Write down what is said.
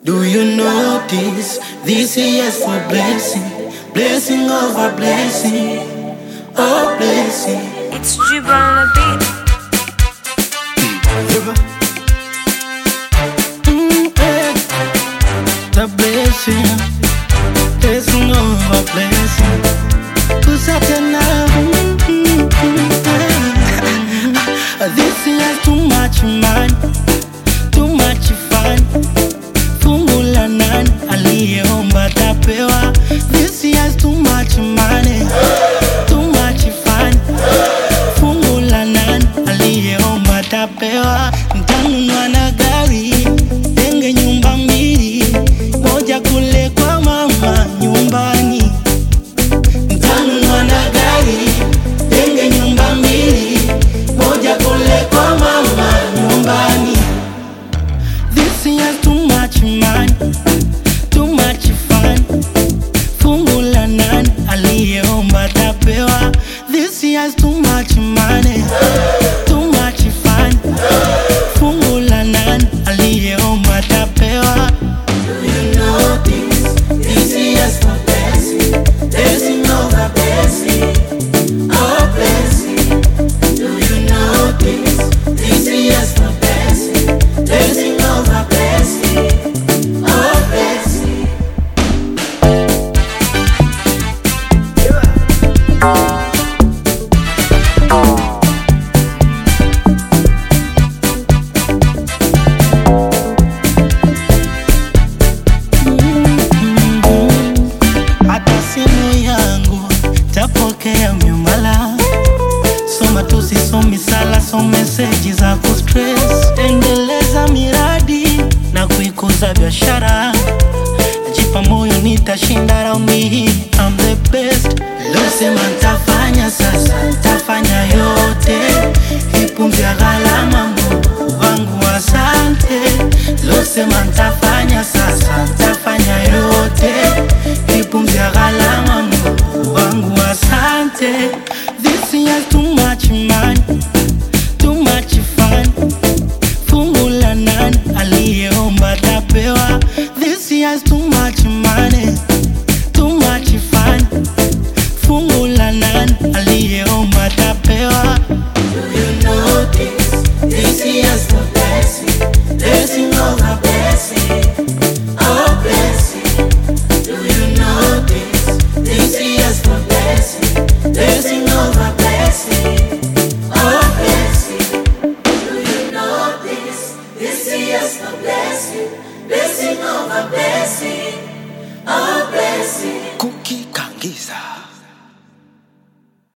Do you notice this is for blessing, blessing over blessing, oh blessing. It's Juba on the beat. The blessing, blessing over blessing. This is too much money, too much fun. Fungu la nani aliyeomba tapewa. This is too much money, too much fun. Fungu la nani aliyeomba tapewa. Nitanunua na gari, tenge nyumba mbili, moja kule kwa mama nyumbani. Nitanunua na gari, tenge nyumba mbili, moja kule kwa mama nyumbani. This is too much money, too much fun. Fungu la nani aliyeomba tapewa. This is too much money, too much fun. Fungu la nani aliyeomba tapewa. Do you know this is for blessing, blessing over blessing, oh blessing. Do you know this is for blessing, blessing over blessing, oh blessing. Hata simu yangu tapokea miamala. Soma tusisomi sala, so meseji za kustress. Endeleza miradi na kuikuza biashara. Najipa moyo nitashinda raundi hii, I'm the best. Losema ntafanya sasa, ntafanya yote. Ipumzi ya gharama Mungu wangu asante. Losema ntafanya sasa, ntafanya yote. Ipumzi ya gharama Mungu wangu asante. This is too much money, too much fun. Fungu la nani aliyeomba tapewa. This is too much money, too much fun. Fungu la nani aliyeomba tapewa. Do you know this is for blessing, blessing over blessing, oh blessing. Do you know this is for blessing, blessing over blessing, oh blessing. Do you know this is for blessing, blessing over blessing, oh blessing. Cookie Kangiza.